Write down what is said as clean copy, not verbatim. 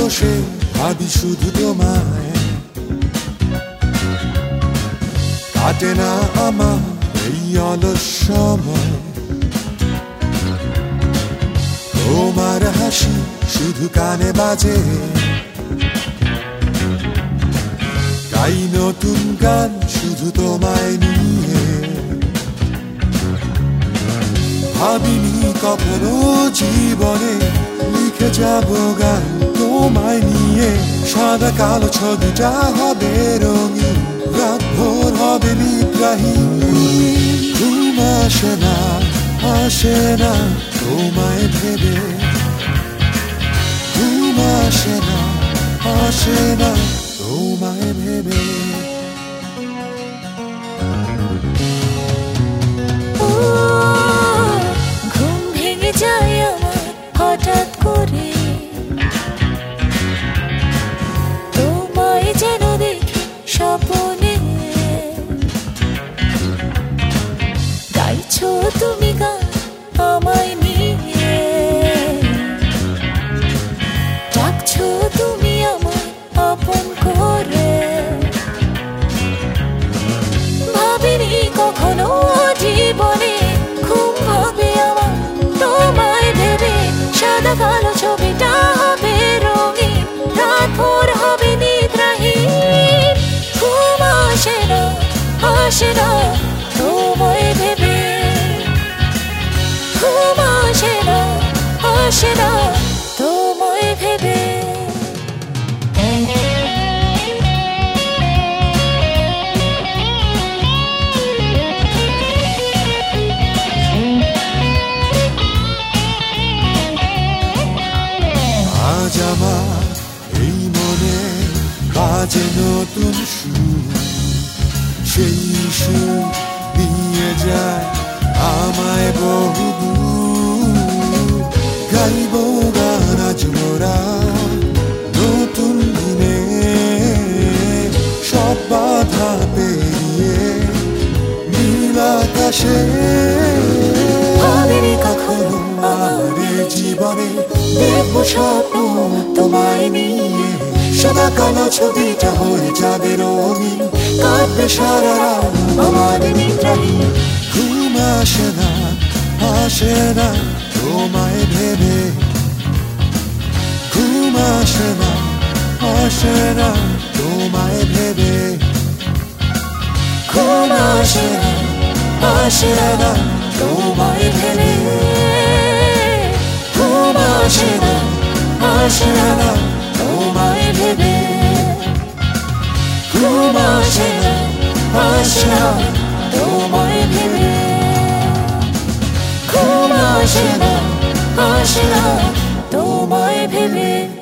বসে ভাবি শুধু তোমায়, কাটে না আমার এই অলস সময়। তোমার হাসি শুধু কানে বাজে, গাই নতুন গান শুধু তোমায় নিয়ে। ভাবিনি কখনো জীবনে লিখে যাব গান তোমায় নিয়ে। সাদা কালো ছবিটা হবে রঙিন, রাত ভোর হবে নিদ্রাহীন। ঘুম আসে না, আসে না তোমায় ভেবে। ঘুম আসে না, আসে না তোমায় ভেবে। ঘুম ভেঙে যায় আমার হঠাৎ করে, তোমায় যেন দেখি স্বপ্নে। গাইছো তুমি গান আমায় নিয়ে, ডাকছো তুমি আমায় আপন করে। ভাবিনি কখনো জীবনে ঘুম হবে আমার তোমায় ভেবে। সাদা কালো ছবিটা হবে রঙিন, রাত ভোর হবে নিদ্রাহীন। ঘুম আসে না, আসে না তোমায় ভেবে। ঘুম আসে না, আসে না তোমায় ভেবে। আজ আমার এই মনে বাজে নতুন সুর, সেই সুর নিয়ে যায় আমায় বহুদূর। গাইব গান আজ মোরা নতুন দিনে, সব বাধা পেরিয়ে নীল আকাশে। ভাবিনি কখনো আমার এই জীবনে দেখবো স্বপ্ন তোমায় নিয়ে। সাদা কালো ছবিটা হয়ে যাবে রঙিন, কাটবে সারা রাত আমার নিদ্রাহীন। ঘুম আসে না, আসে না তোমায় ভেবে। ঘুম আসে না, আসে না তোমায় ভেবে। ঘুম আসে না, আসে না তোমায় ভেবে। ঘুম আসে না, আসে না তোমায় ভেবে। ঘুম আসে না, আসে না তোমায় ভেবে। ঘুম আসে না, আসে না তোমায় ভেবে।